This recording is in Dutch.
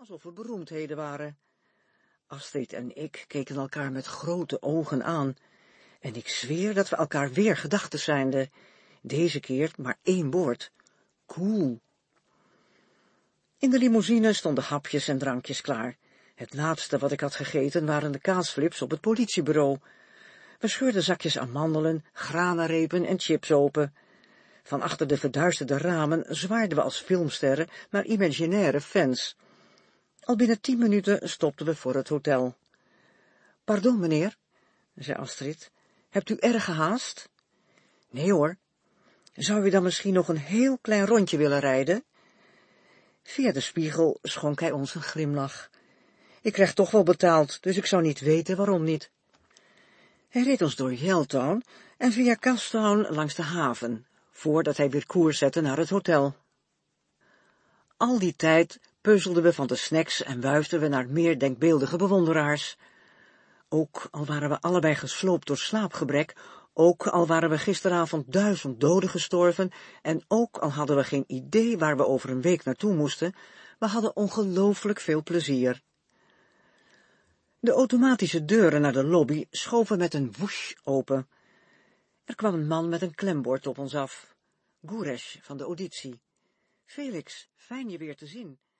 alsof we beroemdheden waren. Astrid en ik keken elkaar met grote ogen aan, en ik zweer dat we elkaar weer gedachten zijnde. Deze keer maar 1 woord: cool. In de limousine stonden hapjes en drankjes klaar. Het laatste wat ik had gegeten waren de kaasflips op het politiebureau. We scheurden zakjes amandelen, granenrepen en chips open. Van achter de verduisterde ramen zwaarden we als filmsterren naar imaginaire fans. Al binnen 10 minuten stopten we voor het hotel. Pardon, meneer, zei Astrid, hebt u erg gehaast? Nee hoor. Zou u dan misschien nog een heel klein rondje willen rijden? Via de spiegel schonk hij ons een glimlach. Ik krijg toch wel betaald, dus ik zou niet weten waarom niet. Hij reed ons door Yaletown en via Castown langs de haven, voordat hij weer koers zette naar het hotel. Al die tijd puzzelden we van de snacks en wuifden we naar meer denkbeeldige bewonderaars. Ook al waren we allebei gesloopt door slaapgebrek, ook al waren we gisteravond 1000 doden gestorven, en ook al hadden we geen idee waar we over een week naartoe moesten, we hadden ongelooflijk veel plezier. De automatische deuren naar de lobby schoven met een woesh open. Er kwam een man met een klembord op ons af. Guresh van de auditie. Felix, fijn je weer te zien.